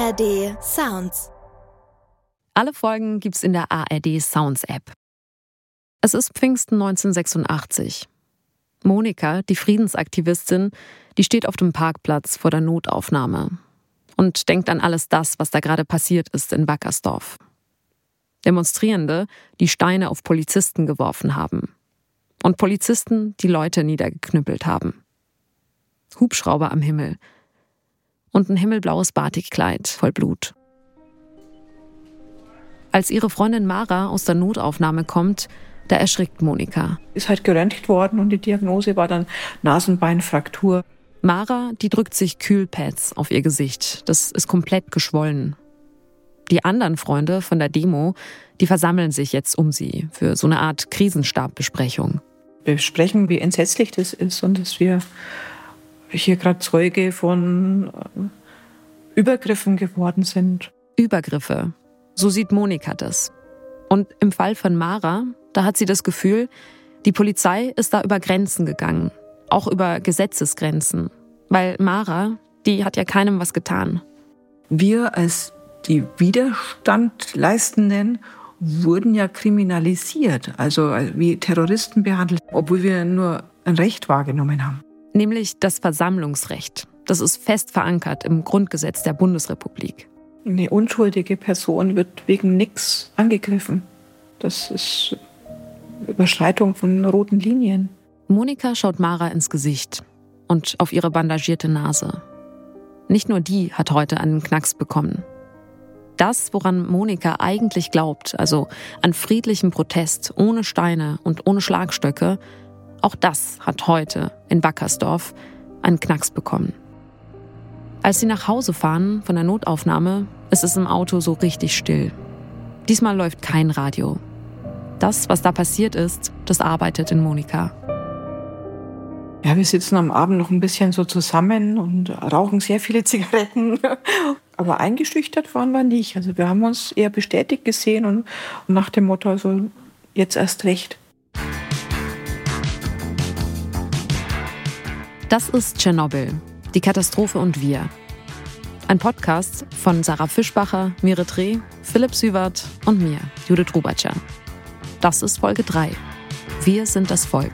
ARD Sounds. Alle Folgen gibt's in der ARD Sounds App. Es ist Pfingsten 1986. Monika, die Friedensaktivistin, die steht auf dem Parkplatz vor der Notaufnahme und denkt an alles das, was da gerade passiert ist in Wackersdorf. Demonstrierende, die Steine auf Polizisten geworfen haben. Und Polizisten, die Leute niedergeknüppelt haben. Hubschrauber am Himmel. Und ein himmelblaues Batikkleid voll Blut. Als ihre Freundin Mara aus der Notaufnahme kommt, da erschrickt Monika. Ist halt geröntgt worden und die Diagnose war dann Nasenbeinfraktur. Mara, die drückt sich Kühlpads auf ihr Gesicht. Das ist komplett geschwollen. Die anderen Freunde von der Demo, die versammeln sich jetzt um sie für so eine Art Krisenstabbesprechung. Wir besprechen, wie entsetzlich das ist und dass wir hier gerade Zeuge von Übergriffen geworden sind. Übergriffe. So sieht Monika das. Und im Fall von Mara, da hat sie das Gefühl, die Polizei ist da über Grenzen gegangen. Auch über Gesetzesgrenzen. Weil Mara, die hat ja keinem was getan. Wir als die Widerstandleistenden wurden ja kriminalisiert, also wie Terroristen behandelt, obwohl wir nur ein Recht wahrgenommen haben. Nämlich das Versammlungsrecht. Das ist fest verankert im Grundgesetz der Bundesrepublik. Eine unschuldige Person wird wegen nichts angegriffen. Das ist Überschreitung von roten Linien. Monika schaut Mara ins Gesicht und auf ihre bandagierte Nase. Nicht nur die hat heute einen Knacks bekommen. Das, woran Monika eigentlich glaubt, also an friedlichen Protest ohne Steine und ohne Schlagstöcke, auch das hat heute in Wackersdorf einen Knacks bekommen. Als sie nach Hause fahren von der Notaufnahme, ist es im Auto so richtig still. Diesmal läuft kein Radio. Das, was da passiert ist, das arbeitet in Monika. Ja, wir sitzen am Abend noch ein bisschen so zusammen und rauchen sehr viele Zigaretten. Aber eingeschüchtert waren wir nicht. Also wir haben uns eher bestätigt gesehen und nach dem Motto, also jetzt erst recht. Das ist Tschernobyl, die Katastrophe und wir. Ein Podcast von Sarah Fischbacher, Mire Dreh, Philipp Süwart und mir, Judith Rubatscher. Das ist Folge 3. Wir sind das Volk.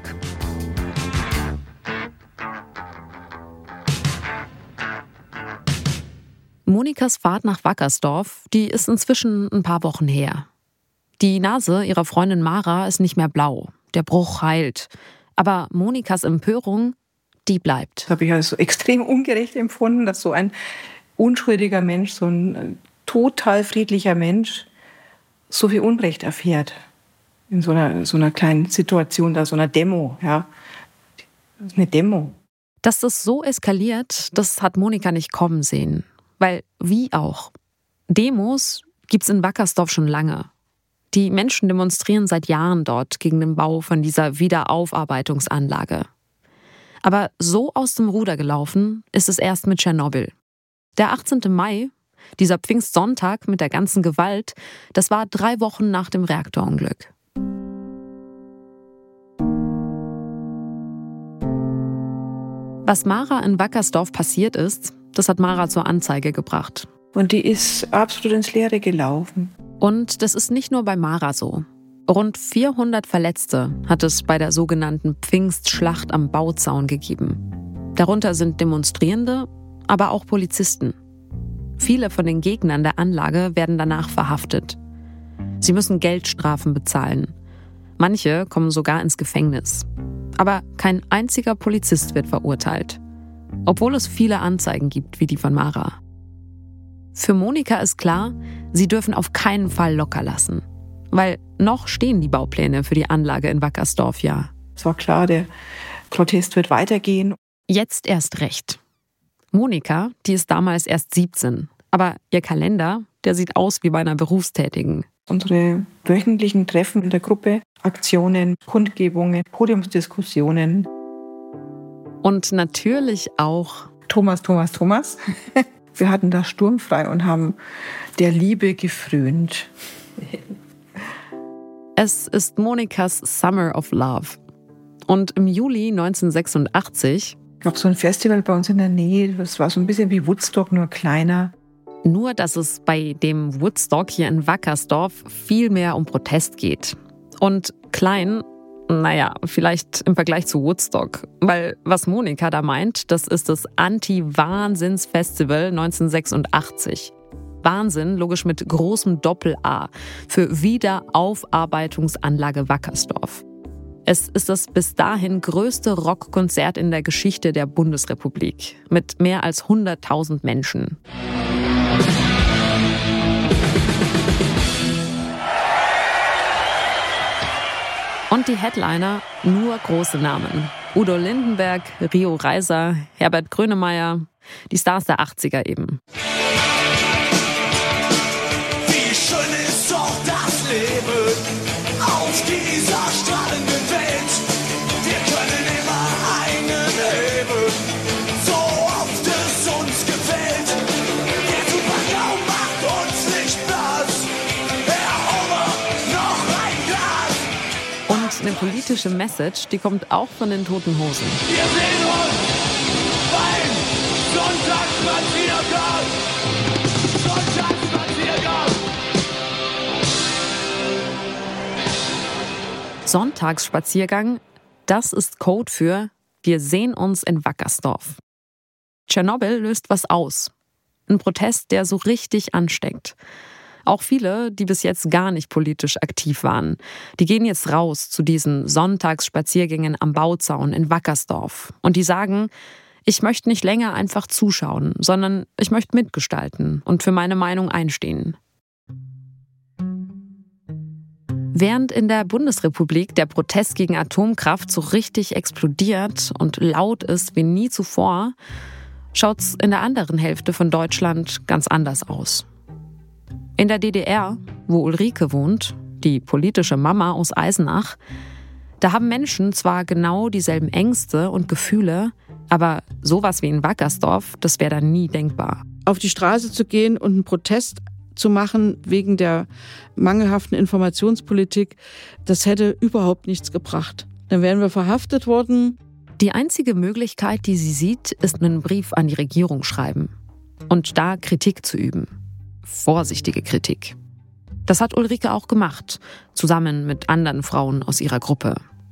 Monikas Fahrt nach Wackersdorf, die ist inzwischen ein paar Wochen her. Die Nase ihrer Freundin Mara ist nicht mehr blau. Der Bruch heilt. Aber Monikas Empörung, die bleibt. Das habe ich also extrem ungerecht empfunden, dass so ein unschuldiger Mensch, so ein total friedlicher Mensch, so viel Unrecht erfährt. In so einer kleinen Situation, da so einer Demo. Ja. Das ist eine Demo. Dass das so eskaliert, das hat Monika nicht kommen sehen. Weil, wie auch, Demos gibt's in Wackersdorf schon lange. Die Menschen demonstrieren seit Jahren dort gegen den Bau von dieser Wiederaufarbeitungsanlage. Aber so aus dem Ruder gelaufen ist es erst mit Tschernobyl. Der 18. Mai, dieser Pfingstsonntag mit der ganzen Gewalt, das war 3 Wochen nach dem Reaktorunglück. Was Mara in Wackersdorf passiert ist, das hat Mara zur Anzeige gebracht. Und die ist absolut ins Leere gelaufen. Und das ist nicht nur bei Mara so. Rund 400 Verletzte hat es bei der sogenannten Pfingstschlacht am Bauzaun gegeben. Darunter sind Demonstrierende, aber auch Polizisten. Viele von den Gegnern der Anlage werden danach verhaftet. Sie müssen Geldstrafen bezahlen. Manche kommen sogar ins Gefängnis. Aber kein einziger Polizist wird verurteilt. Obwohl es viele Anzeigen gibt, wie die von Mara. Für Monika ist klar, sie dürfen auf keinen Fall locker lassen. Weil noch stehen die Baupläne für die Anlage in Wackersdorf ja. Es war klar, der Protest wird weitergehen. Jetzt erst recht. Monika, die ist damals erst 17. Aber ihr Kalender, der sieht aus wie bei einer Berufstätigen. Unsere wöchentlichen Treffen in der Gruppe, Aktionen, Kundgebungen, Podiumsdiskussionen. Und natürlich auch Thomas. Wir hatten da sturmfrei und haben der Liebe gefrönt. Es ist Monikas Summer of Love. Und im Juli 1986 gab es so ein Festival bei uns in der Nähe, das war so ein bisschen wie Woodstock, nur kleiner. Nur, dass es bei dem Woodstock hier in Wackersdorf viel mehr um Protest geht. Und klein, vielleicht im Vergleich zu Woodstock. Weil was Monika da meint, das ist das Anti-Wahnsinns-Festival 1986. Wahnsinn, logisch mit großem Doppel-A, für Wiederaufarbeitungsanlage Wackersdorf. Es ist das bis dahin größte Rockkonzert in der Geschichte der Bundesrepublik mit mehr als 100.000 Menschen. Und die Headliner, nur große Namen. Udo Lindenberg, Rio Reiser, Herbert Grönemeyer, die Stars der 80er eben. Wie schön ist doch das Leben auf dieser strahlenden Welt. Wir können immer einen heben, so oft es uns gefällt. Der Supergau macht uns nicht blass. Herr Homer, noch ein Glas. Und eine politische Message, die kommt auch von den Toten Hosen. Wir sehen uns beim Sonntagsspaziergang. Sonntagsspaziergang, das ist Code für wir sehen uns in Wackersdorf. Tschernobyl löst was aus. Ein Protest, der so richtig ansteckt. Auch viele, die bis jetzt gar nicht politisch aktiv waren, die gehen jetzt raus zu diesen Sonntagsspaziergängen am Bauzaun in Wackersdorf. Und die sagen, ich möchte nicht länger einfach zuschauen, sondern ich möchte mitgestalten und für meine Meinung einstehen. Während in der Bundesrepublik der Protest gegen Atomkraft so richtig explodiert und laut ist wie nie zuvor, schaut's in der anderen Hälfte von Deutschland ganz anders aus. In der DDR, wo Ulrike wohnt, die politische Mama aus Eisenach, da haben Menschen zwar genau dieselben Ängste und Gefühle, aber sowas wie in Wackersdorf, das wäre da nie denkbar. Auf die Straße zu gehen und einen Protest zu machen wegen der mangelhaften Informationspolitik, das hätte überhaupt nichts gebracht. Dann wären wir verhaftet worden. Die einzige Möglichkeit, die sie sieht, ist einen Brief an die Regierung schreiben und da Kritik zu üben. Vorsichtige Kritik. Das hat Ulrike auch gemacht, zusammen mit anderen Frauen aus ihrer Gruppe.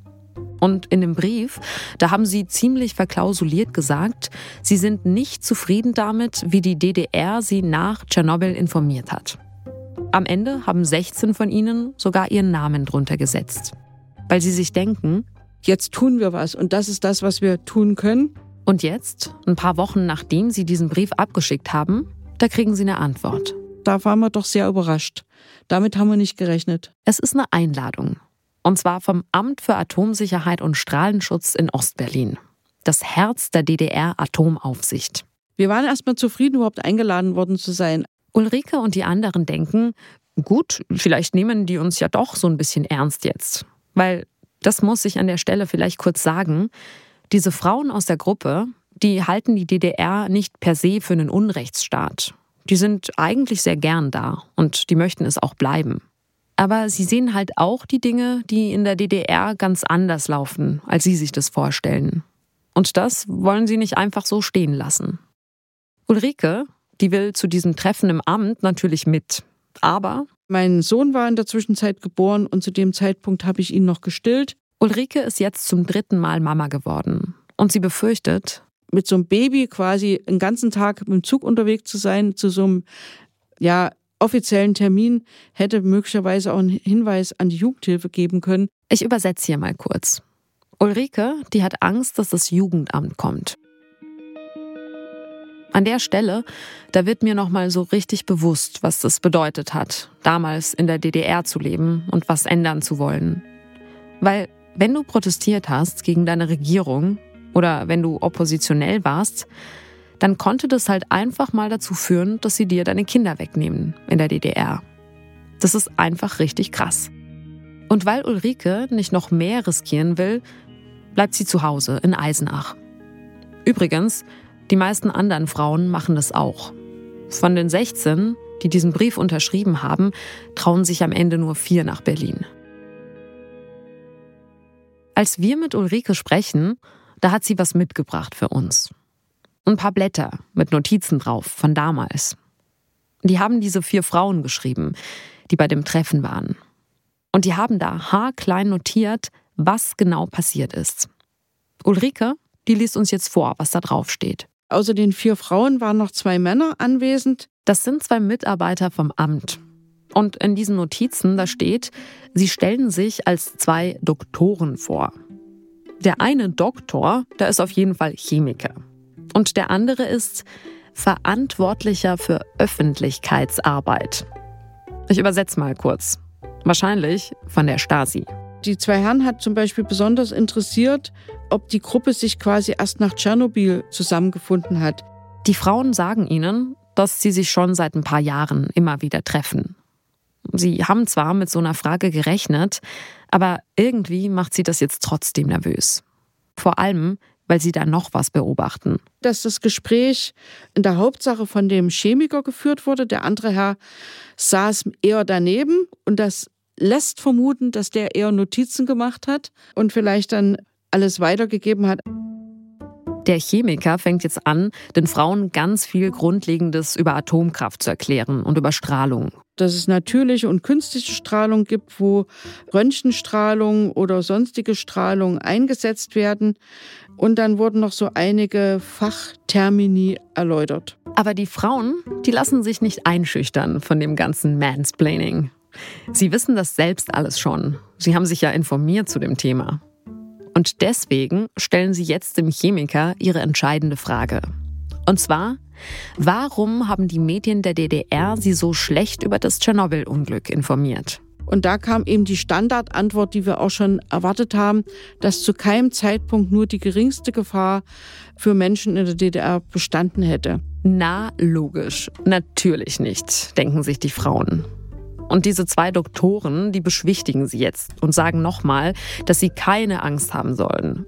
Und in dem Brief, da haben sie ziemlich verklausuliert gesagt, sie sind nicht zufrieden damit, wie die DDR sie nach Tschernobyl informiert hat. Am Ende haben 16 von ihnen sogar ihren Namen drunter gesetzt. Weil sie sich denken, jetzt tun wir was und das ist das, was wir tun können. Und jetzt, ein paar Wochen nachdem sie diesen Brief abgeschickt haben, da kriegen sie eine Antwort. Da waren wir doch sehr überrascht. Damit haben wir nicht gerechnet. Es ist eine Einladung. Und zwar vom Amt für Atomsicherheit und Strahlenschutz in Ostberlin. Das Herz der DDR-Atomaufsicht. Wir waren erstmal zufrieden, überhaupt eingeladen worden zu sein. Ulrike und die anderen denken, gut, vielleicht nehmen die uns ja doch so ein bisschen ernst jetzt. Weil, das muss ich an der Stelle vielleicht kurz sagen, diese Frauen aus der Gruppe, die halten die DDR nicht per se für einen Unrechtsstaat. Die sind eigentlich sehr gern da und die möchten es auch bleiben. Aber sie sehen halt auch die Dinge, die in der DDR ganz anders laufen, als sie sich das vorstellen. Und das wollen sie nicht einfach so stehen lassen. Ulrike, die will zu diesem Treffen im Amt natürlich mit. Aber mein Sohn war in der Zwischenzeit geboren und zu dem Zeitpunkt habe ich ihn noch gestillt. Ulrike ist jetzt zum 3. Mal Mama geworden. Und sie befürchtet, mit so einem Baby quasi einen ganzen Tag mit dem Zug unterwegs zu sein, zu so einem offiziellen Termin, hätte möglicherweise auch einen Hinweis an die Jugendhilfe geben können. Ich übersetze hier mal kurz. Ulrike, die hat Angst, dass das Jugendamt kommt. An der Stelle, da wird mir nochmal so richtig bewusst, was das bedeutet hat, damals in der DDR zu leben und was ändern zu wollen. Weil, wenn du protestiert hast gegen deine Regierung oder wenn du oppositionell warst, dann konnte das halt einfach mal dazu führen, dass sie dir deine Kinder wegnehmen in der DDR. Das ist einfach richtig krass. Und weil Ulrike nicht noch mehr riskieren will, bleibt sie zu Hause in Eisenach. Übrigens, die meisten anderen Frauen machen das auch. Von den 16, die diesen Brief unterschrieben haben, trauen sich am Ende nur 4 nach Berlin. Als wir mit Ulrike sprechen, da hat sie was mitgebracht für uns. Ein paar Blätter mit Notizen drauf von damals. Die haben diese 4 Frauen geschrieben, die bei dem Treffen waren. Und die haben da haarklein notiert, was genau passiert ist. Ulrike, die liest uns jetzt vor, was da drauf steht. Außer den 4 Frauen waren noch 2 Männer anwesend. Das sind 2 Mitarbeiter vom Amt. Und in diesen Notizen, da steht, sie stellen sich als 2 Doktoren vor. Der eine Doktor, der ist auf jeden Fall Chemiker. Und der andere ist Verantwortlicher für Öffentlichkeitsarbeit. Ich übersetze mal kurz. Wahrscheinlich von der Stasi. Die 2 Herren hat zum Beispiel besonders interessiert, ob die Gruppe sich quasi erst nach Tschernobyl zusammengefunden hat. Die Frauen sagen ihnen, dass sie sich schon seit ein paar Jahren immer wieder treffen. Sie haben zwar mit so einer Frage gerechnet, aber irgendwie macht sie das jetzt trotzdem nervös. Vor allem, weil sie da noch was beobachten. Dass das Gespräch in der Hauptsache von dem Chemiker geführt wurde. Der andere Herr saß eher daneben und das lässt vermuten, dass der eher Notizen gemacht hat und vielleicht dann alles weitergegeben hat. Der Chemiker fängt jetzt an, den Frauen ganz viel Grundlegendes über Atomkraft zu erklären und über Strahlung. Dass es natürliche und künstliche Strahlung gibt, wo Röntgenstrahlung oder sonstige Strahlung eingesetzt werden. Und dann wurden noch so einige Fachtermini erläutert. Aber die Frauen, die lassen sich nicht einschüchtern von dem ganzen Mansplaining. Sie wissen das selbst alles schon. Sie haben sich ja informiert zu dem Thema. Und deswegen stellen sie jetzt dem Chemiker ihre entscheidende Frage. Und zwar, warum haben die Medien der DDR sie so schlecht über das Tschernobyl-Unglück informiert? Und da kam eben die Standardantwort, die wir auch schon erwartet haben, dass zu keinem Zeitpunkt nur die geringste Gefahr für Menschen in der DDR bestanden hätte. Na, logisch. Natürlich nicht, denken sich die Frauen. Und diese 2 Doktoren, die beschwichtigen sie jetzt und sagen nochmal, dass sie keine Angst haben sollen.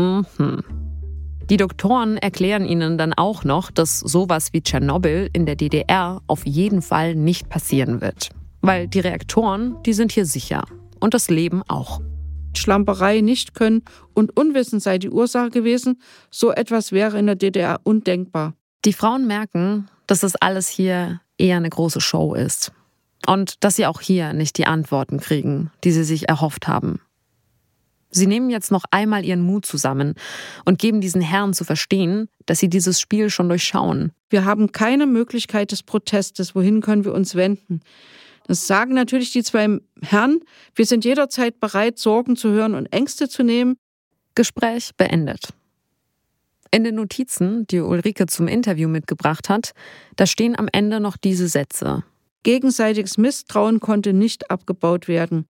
Die Doktoren erklären ihnen dann auch noch, dass sowas wie Tschernobyl in der DDR auf jeden Fall nicht passieren wird. Weil die Reaktoren, die sind hier sicher. Und das Leben auch. Schlamperei, nicht können und Unwissen sei die Ursache gewesen. So etwas wäre in der DDR undenkbar. Die Frauen merken, dass das alles hier eher eine große Show ist. Und dass sie auch hier nicht die Antworten kriegen, die sie sich erhofft haben. Sie nehmen jetzt noch einmal ihren Mut zusammen und geben diesen Herren zu verstehen, dass sie dieses Spiel schon durchschauen. Wir haben keine Möglichkeit des Protestes. Wohin können wir uns wenden? Das sagen natürlich die 2 Herren. Wir sind jederzeit bereit, Sorgen zu hören und Ängste zu nehmen. Gespräch beendet. In den Notizen, die Ulrike zum Interview mitgebracht hat, da stehen am Ende noch diese Sätze. Gegenseitiges Misstrauen konnte nicht abgebaut werden.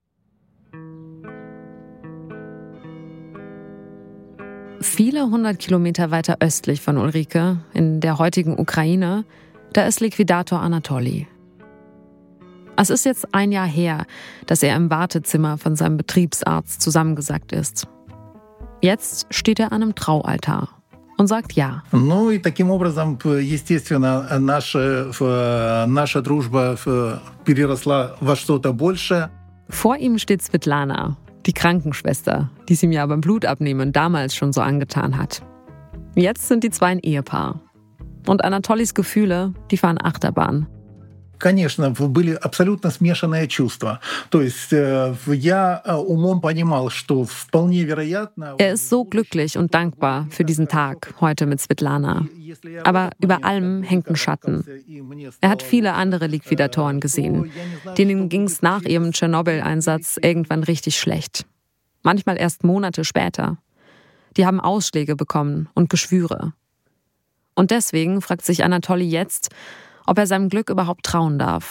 Viele 100 Kilometer weiter östlich von Ulrike, in der heutigen Ukraine, da ist Liquidator Anatoli. Es ist jetzt 1 Jahr her, dass er im Wartezimmer von seinem Betriebsarzt zusammengesackt ist. Jetzt steht er an einem Traualtar und sagt ja. Ну и таким образом, естественно, наша дружба переросла во что-то большее. Vor ihm steht Svetlana, die Krankenschwester, die es ihm ja beim Blutabnehmen damals schon so angetan hat. Jetzt sind die 2 ein Ehepaar. Und Anatolis Gefühle, die fahren Achterbahn. Конечно, были абсолютно смешанные чувства. То есть я умом понимал, что вполне вероятно... Er ist so glücklich und dankbar für diesen Tag heute mit Svetlana. Aber über allem hängt ein Schatten. Er hat viele andere Liquidatoren gesehen. Denen ging es nach ihrem Tschernobyl-Einsatz irgendwann richtig schlecht. Manchmal erst Monate später. Die haben Ausschläge bekommen und Geschwüre. Und deswegen fragt sich Anatoli jetzt, ob er seinem Glück überhaupt trauen darf.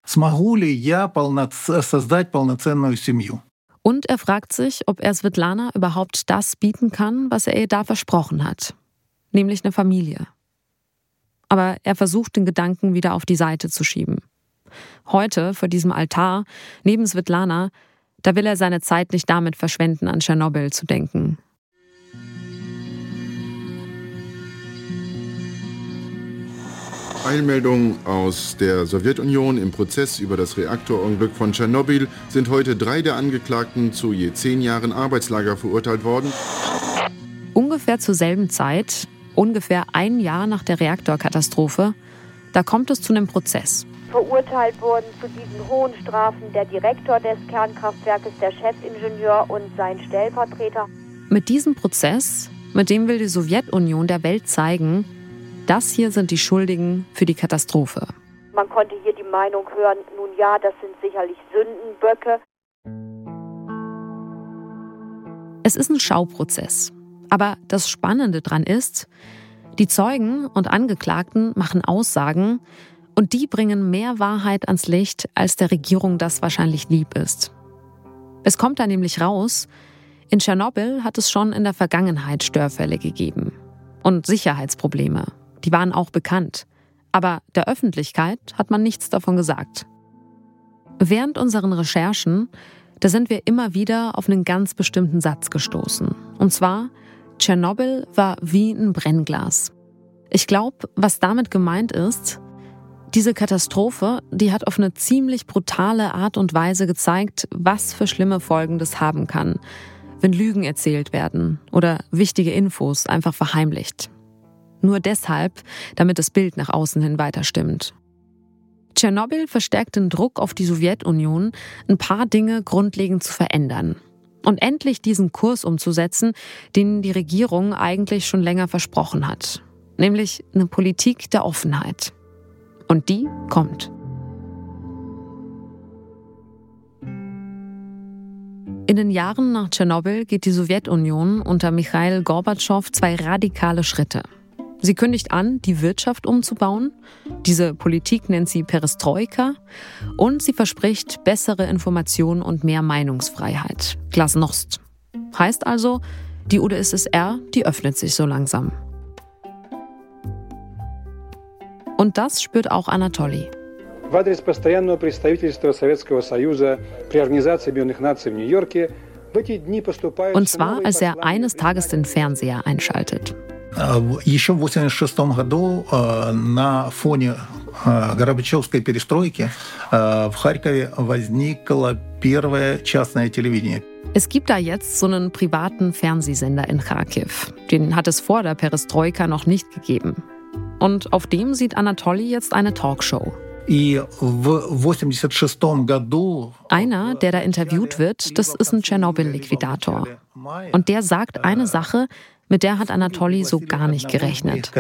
Und er fragt sich, ob er Svetlana überhaupt das bieten kann, was er ihr da versprochen hat. Nämlich eine Familie. Aber er versucht, den Gedanken wieder auf die Seite zu schieben. Heute, vor diesem Altar, neben Svetlana, da will er seine Zeit nicht damit verschwenden, an Tschernobyl zu denken. Eilmeldungen aus der Sowjetunion im Prozess über das Reaktorunglück von Tschernobyl sind heute 3 der Angeklagten zu je 10 Jahren Arbeitslager verurteilt worden. Ungefähr zur selben Zeit, ungefähr 1 Jahr nach der Reaktorkatastrophe, da kommt es zu einem Prozess. Verurteilt wurden zu diesen hohen Strafen der Direktor des Kernkraftwerkes, der Chefingenieur und sein Stellvertreter. Mit diesem Prozess, mit dem will die Sowjetunion der Welt zeigen, das hier sind die Schuldigen für die Katastrophe. Man konnte hier die Meinung hören, nun ja, das sind sicherlich Sündenböcke. Es ist ein Schauprozess. Aber das Spannende dran ist, die Zeugen und Angeklagten machen Aussagen und die bringen mehr Wahrheit ans Licht, als der Regierung das wahrscheinlich lieb ist. Es kommt da nämlich raus, in Tschernobyl hat es schon in der Vergangenheit Störfälle gegeben. Und Sicherheitsprobleme, die waren auch bekannt. Aber der Öffentlichkeit hat man nichts davon gesagt. Während unseren Recherchen, da sind wir immer wieder auf einen ganz bestimmten Satz gestoßen. Und zwar, Tschernobyl war wie ein Brennglas. Ich glaube, was damit gemeint ist, diese Katastrophe, die hat auf eine ziemlich brutale Art und Weise gezeigt, was für schlimme Folgen das haben kann, wenn Lügen erzählt werden oder wichtige Infos einfach verheimlicht. Nur deshalb, damit das Bild nach außen hin weiter stimmt. Tschernobyl verstärkt den Druck auf die Sowjetunion, ein paar Dinge grundlegend zu verändern. Und endlich diesen Kurs umzusetzen, den die Regierung eigentlich schon länger versprochen hat. Nämlich eine Politik der Offenheit. Und die kommt. In den Jahren nach Tschernobyl geht die Sowjetunion unter Michail Gorbatschow 2 radikale Schritte. Sie kündigt an, die Wirtschaft umzubauen. Diese Politik nennt sie Perestroika. Und sie verspricht bessere Informationen und mehr Meinungsfreiheit. Glasnost. Heißt also, die UdSSR, die öffnet sich so langsam. Und das spürt auch Anatoli. В адрес постоянного представительства Советского Союза при Организации Объединенных Наций в Нью-Йорке в эти дни поступают... Und zwar, als er eines Tages den Fernseher einschaltet. Еще в 1986 году на фоне Горбачевской перестройки в Харькове возникло первое частное телевидение. Es gibt da jetzt so einen privaten Fernsehsender in Kharkiv. Den hat es vor der Perestroika noch nicht gegeben. Und auf dem sieht Anatoli jetzt eine Talkshow. Einer, der da interviewt wird, das ist ein Tschernobyl-Liquidator. Und der sagt eine Sache, mit der hat Anatoli so gar nicht gerechnet.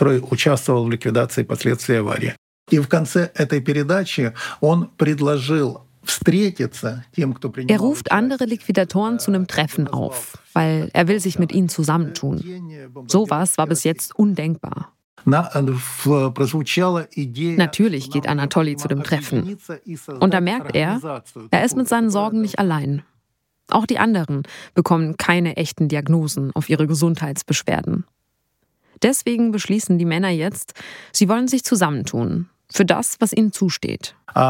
Er ruft andere Liquidatoren zu einem Treffen auf, weil er will sich mit ihnen zusammentun. Sowas war bis jetzt undenkbar. Natürlich geht Anatoli zu dem Treffen. Und da merkt er ist mit seinen Sorgen nicht allein. Auch die anderen bekommen keine echten Diagnosen auf ihre Gesundheitsbeschwerden. Deswegen beschließen die Männer jetzt, sie wollen sich zusammentun. Für das, was ihnen zusteht. Sie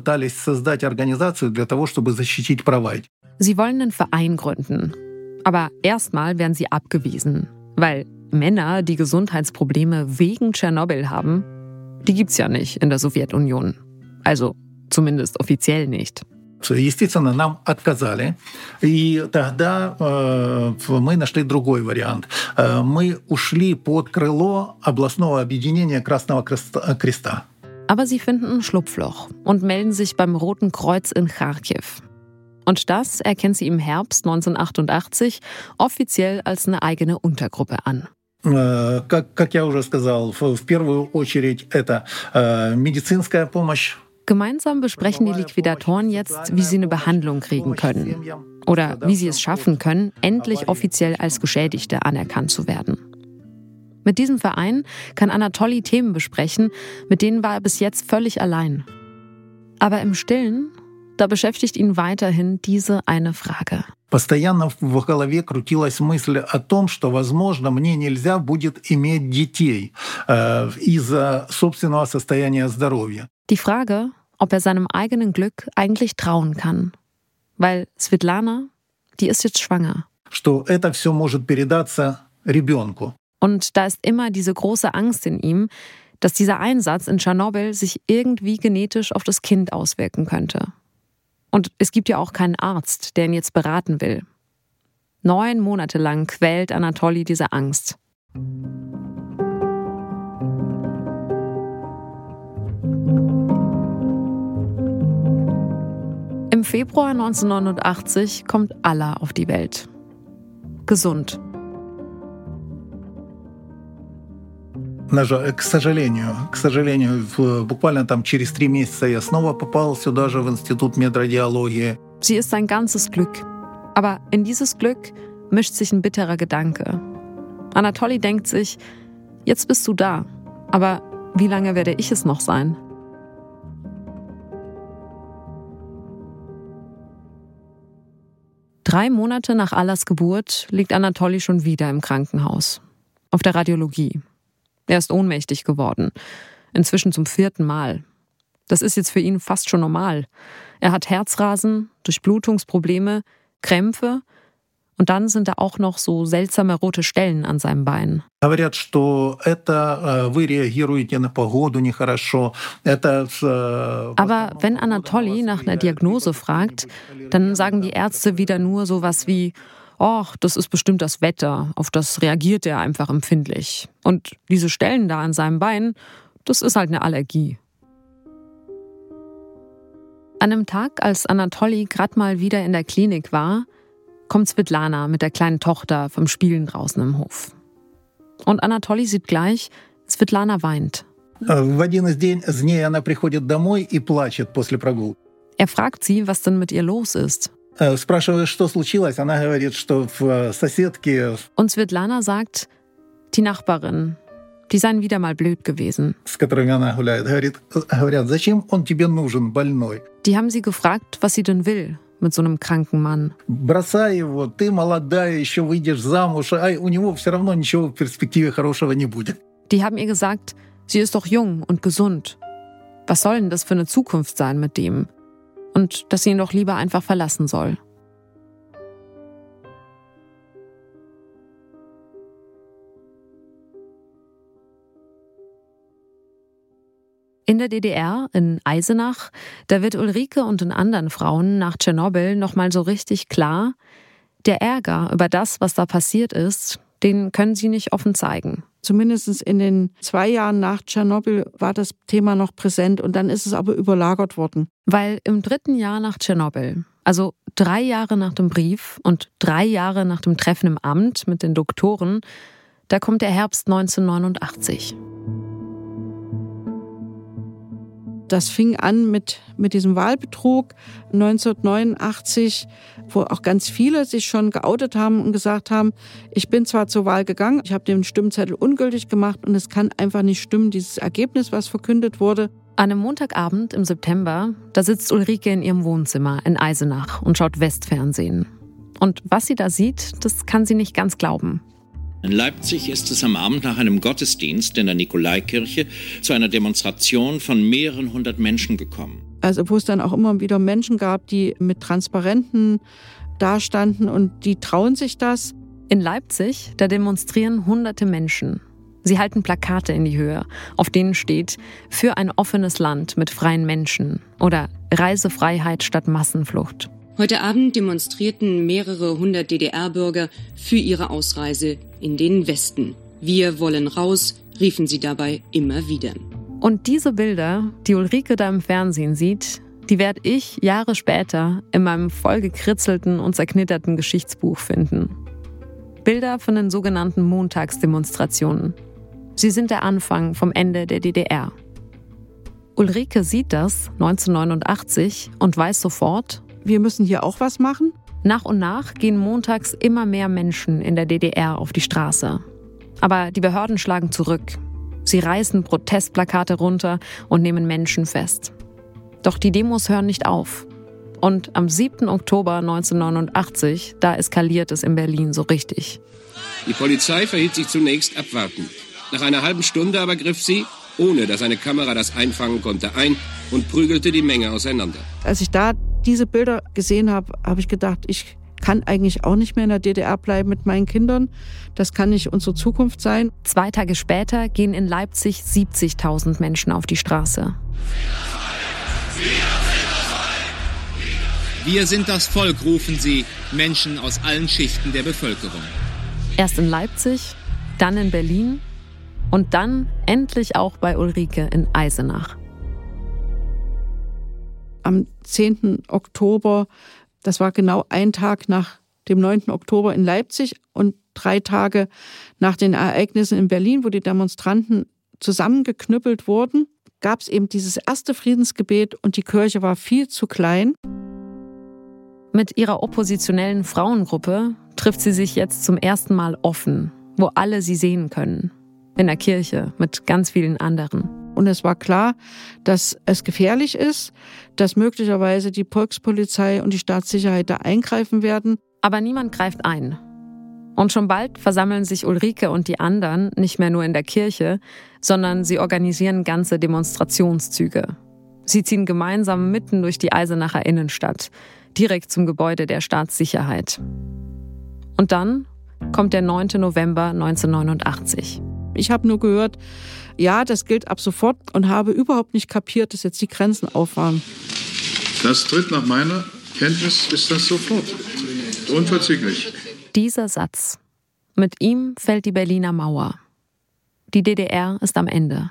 wollen einen Verein gründen. Aber erstmal werden sie abgewiesen. Weil Männer, die Gesundheitsprobleme wegen Tschernobyl haben, die gibt's ja nicht in der Sowjetunion. Also zumindest offiziell nicht. Естественно, нам отказали. И тогда мы нашли другой вариант. Мы ушли под крыло областного объединения Красного Креста. Aber sie finden ein Schlupfloch und melden sich beim Roten Kreuz in Kharkiv. Und das erkennt sie im Herbst 1988 offiziell als eine eigene Untergruppe an. Как я уже сказал, в первую очередь это медицинская помощь. Gemeinsam besprechen die Liquidatoren jetzt, wie sie eine Behandlung kriegen können. Oder wie sie es schaffen können, endlich offiziell als Geschädigte anerkannt zu werden. Mit diesem Verein kann Anatoli Themen besprechen, mit denen war er bis jetzt völlig allein. Aber im Stillen, da beschäftigt ihn weiterhin diese eine Frage. Постоянно в голове крутилась мысль о том, что, возможно, мне нельзя будет иметь детей из-за собственного состояния здоровья. Die Frage, ob er seinem eigenen Glück eigentlich trauen kann. Weil Svetlana, die ist jetzt schwanger. Что это все может передаться ребенку. Und da ist immer diese große Angst in ihm, dass dieser Einsatz in Tschernobyl sich irgendwie genetisch auf das Kind auswirken könnte. Und es gibt ja auch keinen Arzt, der ihn jetzt beraten will. 9 Monate lang quält Anatoli diese Angst. Februar 1989 kommt Alla auf die Welt. Gesund. К сожалению, буквально там через 3 месяца я снова попал сюда же в Институт медрадиологии. Sie ist sein ganzes Glück. Aber in dieses Glück mischt sich ein bitterer Gedanke. Anatoli denkt sich, jetzt bist du da, aber wie lange werde ich es noch sein? Drei Monate nach Allas Geburt liegt Anatoli schon wieder im Krankenhaus. Auf der Radiologie. Er ist ohnmächtig geworden. Inzwischen zum 4. Mal. Das ist jetzt für ihn fast schon normal. Er hat Herzrasen, Durchblutungsprobleme, Krämpfe und dann sind da auch noch so seltsame rote Stellen an seinem Bein. Говорят, что это вы реагируете на погоду нехорошо. Aber wenn Anatoli nach einer Diagnose fragt, dann sagen die Ärzte wieder nur sowas wie: ach, das ist bestimmt das Wetter, auf das reagiert er einfach empfindlich. Und diese Stellen da an seinem Bein, das ist halt eine Allergie. An einem Tag, als Anatoli gerade mal wieder in der Klinik war, kommt Svetlana mit der kleinen Tochter vom Spielen draußen im Hof. Und Anatoli sieht gleich, Svetlana weint. В один из дней она приходит домой и плачет после прогулки. Er fragt sie, was denn mit ihr los ist. Спрашиваю, что случилось, она говорит, что в соседке... Und Svetlana sagt, die Nachbarin, die seien wieder mal blöd gewesen. С которыми она гуляет, говорят, зачем он тебе нужен, больной? Die haben sie gefragt, was sie denn will mit so einem kranken Mann. Бросай его, ты молодая, еще выйдешь замуж, а у него все равно ничего в перспективе хорошего не будет. Die haben ihr gesagt, sie ist doch jung und gesund. Was soll denn das für eine Zukunft sein mit dem? Und dass sie ihn doch lieber einfach verlassen soll. In der DDR, in Eisenach, da wird Ulrike und den anderen Frauen nach Tschernobyl nochmal so richtig klar, der Ärger über das, was da passiert ist, den können sie nicht offen zeigen. Zumindest in den 2 Jahren nach Tschernobyl war das Thema noch präsent und dann ist es aber überlagert worden. Weil im 3. Jahr nach Tschernobyl, also 3 Jahre nach dem Brief und 3 Jahre nach dem Treffen im Amt mit den Doktoren, da kommt der Herbst 1989. Das fing an mit diesem Wahlbetrug 1989, wo auch ganz viele sich schon geoutet haben und gesagt haben, ich bin zwar zur Wahl gegangen, ich habe den Stimmzettel ungültig gemacht und es kann einfach nicht stimmen, dieses Ergebnis, was verkündet wurde. An einem Montagabend im September, da sitzt Ulrike in ihrem Wohnzimmer in Eisenach und schaut Westfernsehen. Und was sie da sieht, das kann sie nicht ganz glauben. In Leipzig ist es am Abend nach einem Gottesdienst in der Nikolaikirche zu einer Demonstration von mehreren 100 Menschen gekommen. Also wo es dann auch immer wieder Menschen gab, die mit Transparenten dastanden und die trauen sich das. In Leipzig, da demonstrieren hunderte Menschen. Sie halten Plakate in die Höhe, auf denen steht: für ein offenes Land mit freien Menschen oder Reisefreiheit statt Massenflucht. Heute Abend demonstrierten mehrere 100 DDR-Bürger für ihre Ausreise in den Westen. Wir wollen raus, riefen sie dabei immer wieder. Und diese Bilder, die Ulrike da im Fernsehen sieht, die werde ich Jahre später in meinem vollgekritzelten und zerknitterten Geschichtsbuch finden. Bilder von den sogenannten Montagsdemonstrationen. Sie sind der Anfang vom Ende der DDR. Ulrike sieht das 1989 und weiß sofort, wir müssen hier auch was machen. Nach und nach gehen montags immer mehr Menschen in der DDR auf die Straße. Aber die Behörden schlagen zurück. Sie reißen Protestplakate runter und nehmen Menschen fest. Doch die Demos hören nicht auf. Und am 7. Oktober 1989, da eskaliert es in Berlin so richtig. Die Polizei verhielt sich zunächst abwartend. Nach einer halben Stunde aber griff sie, ohne dass eine Kamera das einfangen konnte, ein und prügelte die Menge auseinander. Als ich da diese Bilder gesehen habe, habe ich gedacht, ich kann eigentlich auch nicht mehr in der DDR bleiben mit meinen Kindern. Das kann nicht unsere Zukunft sein. 2 Tage später gehen in Leipzig 70.000 Menschen auf die Straße. Wir sind das Volk, rufen sie, Menschen aus allen Schichten der Bevölkerung. Erst in Leipzig, dann in Berlin und dann endlich auch bei Ulrike in Eisenach. am 10. Oktober, das war genau ein Tag nach dem 9. Oktober in Leipzig und 3 Tage nach den Ereignissen in Berlin, wo die Demonstranten zusammengeknüppelt wurden, gab es eben dieses erste Friedensgebet und die Kirche war viel zu klein. Mit ihrer oppositionellen Frauengruppe trifft sie sich jetzt zum ersten Mal offen, wo alle sie sehen können. In der Kirche mit ganz vielen anderen. Und es war klar, dass es gefährlich ist, dass möglicherweise die Volkspolizei und die Staatssicherheit da eingreifen werden. Aber niemand greift ein. Und schon bald versammeln sich Ulrike und die anderen nicht mehr nur in der Kirche, sondern sie organisieren ganze Demonstrationszüge. Sie ziehen gemeinsam mitten durch die Eisenacher Innenstadt, direkt zum Gebäude der Staatssicherheit. Und dann kommt der 9. November 1989. Ich habe nur gehört, ja, das gilt ab sofort und habe überhaupt nicht kapiert, dass jetzt die Grenzen auf waren. Das tritt nach meiner Kenntnis, ist das sofort. Unverzüglich. Dieser Satz. Mit ihm fällt die Berliner Mauer. Die DDR ist am Ende.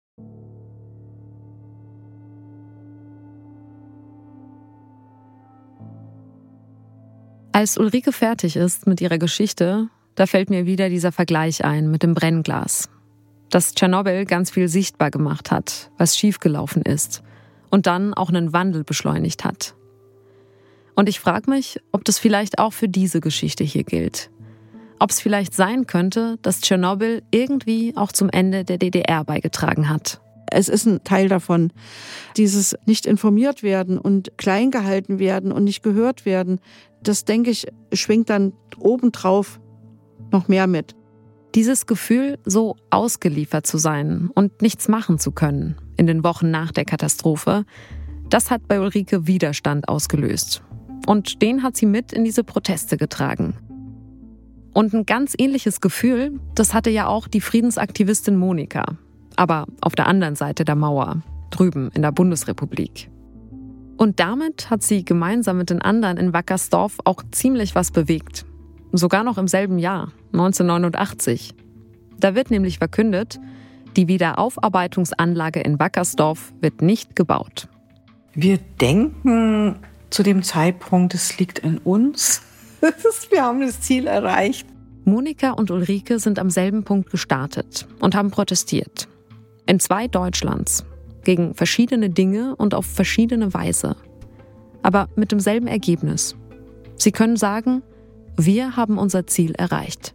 Als Ulrike fertig ist mit ihrer Geschichte, da fällt mir wieder dieser Vergleich ein mit dem Brennglas. Dass Tschernobyl ganz viel sichtbar gemacht hat, was schiefgelaufen ist und dann auch einen Wandel beschleunigt hat. Und ich frage mich, ob das vielleicht auch für diese Geschichte hier gilt. Ob es vielleicht sein könnte, dass Tschernobyl irgendwie auch zum Ende der DDR beigetragen hat. Es ist ein Teil davon. Dieses nicht informiert werden und klein gehalten werden und nicht gehört werden, das, denke ich, schwingt dann obendrauf noch mehr mit. Dieses Gefühl, so ausgeliefert zu sein und nichts machen zu können in den Wochen nach der Katastrophe, das hat bei Ulrike Widerstand ausgelöst. Und den hat sie mit in diese Proteste getragen. Und ein ganz ähnliches Gefühl, das hatte ja auch die Friedensaktivistin Monika. Aber auf der anderen Seite der Mauer, drüben in der Bundesrepublik. Und damit hat sie gemeinsam mit den anderen in Wackersdorf auch ziemlich was bewegt. Sogar noch im selben Jahr, 1989. Da wird nämlich verkündet, die Wiederaufarbeitungsanlage in Wackersdorf wird nicht gebaut. Wir denken zu dem Zeitpunkt, es liegt an uns. Wir haben das Ziel erreicht. Monika und Ulrike sind am selben Punkt gestartet und haben protestiert. In 2 Deutschlands. Gegen verschiedene Dinge und auf verschiedene Weise. Aber mit demselben Ergebnis. Sie können sagen, wir haben unser Ziel erreicht.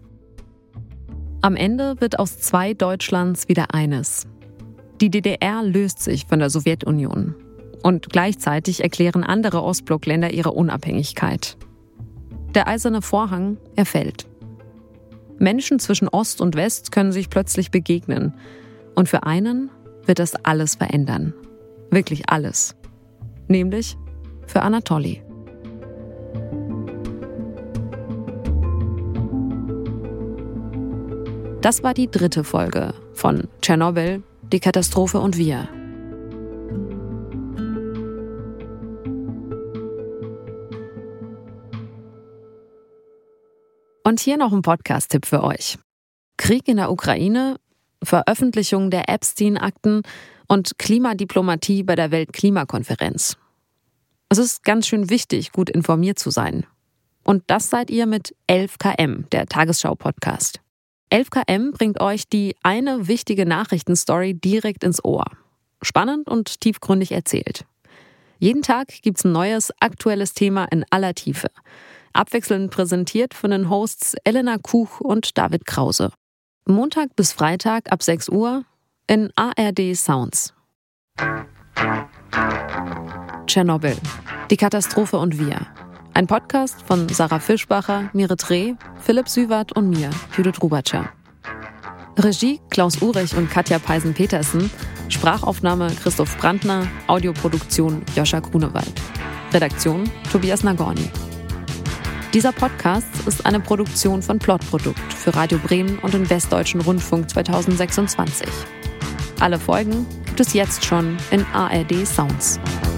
Am Ende wird aus 2 Deutschlands wieder eines. Die DDR löst sich von der Sowjetunion. Und gleichzeitig erklären andere Ostblockländer ihre Unabhängigkeit. Der eiserne Vorhang, er fällt. Menschen zwischen Ost und West können sich plötzlich begegnen. Und für einen wird das alles verändern. Wirklich alles. Nämlich für Anatoli. Das war die 3. Folge von Tschernobyl, die Katastrophe und wir. Und hier noch ein Podcast-Tipp für euch. Krieg in der Ukraine, Veröffentlichung der Epstein-Akten und Klimadiplomatie bei der Weltklimakonferenz. Es ist ganz schön wichtig, gut informiert zu sein. Und das seid ihr mit 11KM, der Tagesschau-Podcast. 11KM bringt euch die eine wichtige Nachrichtenstory direkt ins Ohr. Spannend und tiefgründig erzählt. Jeden Tag gibt's ein neues, aktuelles Thema in aller Tiefe. Abwechselnd präsentiert von den Hosts Elena Kuch und David Krause. Montag bis Freitag ab 6 Uhr in ARD Sounds. Tschernobyl, die Katastrophe und wir. Ein Podcast von Sarah Fischbacher, Mirit Reh, Philipp Süwart und mir, Judith Rubatscher. Regie Klaus Urich und Katja Peisen-Petersen, Sprachaufnahme Christoph Brandner, Audioproduktion Joscha Grunewald. Redaktion Tobias Nagorny. Dieser Podcast ist eine Produktion von Plotprodukt für Radio Bremen und den Westdeutschen Rundfunk 2026. Alle Folgen gibt es jetzt schon in ARD Sounds.